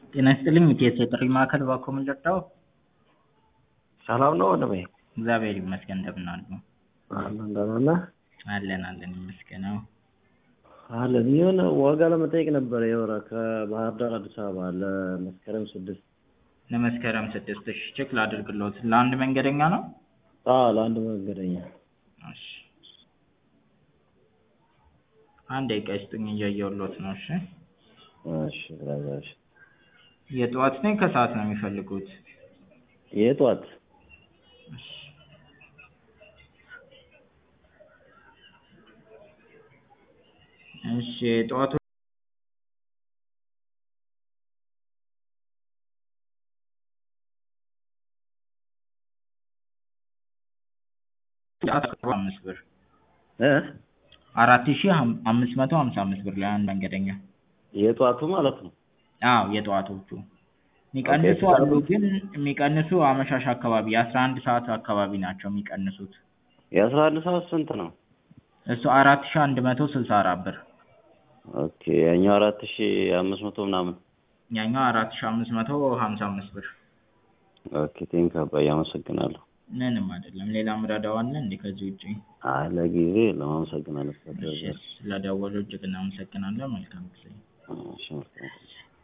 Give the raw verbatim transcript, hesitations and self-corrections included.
ጤና ይስጥልኝ ኢቲኤስ የጥሪ ማዕከል እባክዎ ምን ልርዳዎ? ሰላም ነው ወንድሜ? እግዚአብሔር ይመስገን እንደምን አሉ? አለን ደህና ነህ? አለን አለን ይመስገነው። አለን የሆነ ዋጋ ለመጠየቅ ነበር የወረ ከባህር ዳር አዲስ አበባ ለመስከረም ስድስት ለመስከረም ስድስት እሺ ቼክ ላድርግልዎት ለአንድ መንገደኛ ነው? አዎ ለአንድ መንገደኛ። እሺ አንድ ደቂቃ ይስጡኝ እያየሁልዎት ነው እሺ? እሺ ብራዘር። የጠዋት ነው ከሰዓት ነው የሚፈልጉት? የጠዋት። እሺ እሺ የጠዋቱ አምስት ብር እ አራት ሺህ አምስት መቶ ሀምሳ አምስት ብር ለአንድ መንገደኛ። የጠዋቱ ማለት ነው? አዎ የጠዋቶቹ የሚቀንሱ አሉ ግን የሚቀንሱ አመሻሽ አካባቢ የአስራ አንድ ሰዓት አካባቢ ናቸው የሚቀንሱት። የአስራ አንድ ሰዓት ስንት ነው? እሱ አራት ሺህ አንድ መቶ ስልሳ አራት ብር። ኦኬ ያኛው አራት ሺህ አምስት መቶ ምናምን። ያኛው አራት ሺህ አምስት መቶ ሀምሳ አምስት ብር። ኦኬ ቴንክ አባዬ አመሰግናለሁ። ምንም አይደለም ሌላ ምረዳው አለ እንዴ ከዚህ ውጪ? አይ ለጊዜ ለማመሰግናለሁ። እሺ ስለደወሉ እጅግ እናመሰግናለን መልካም ጊዜ። እሺ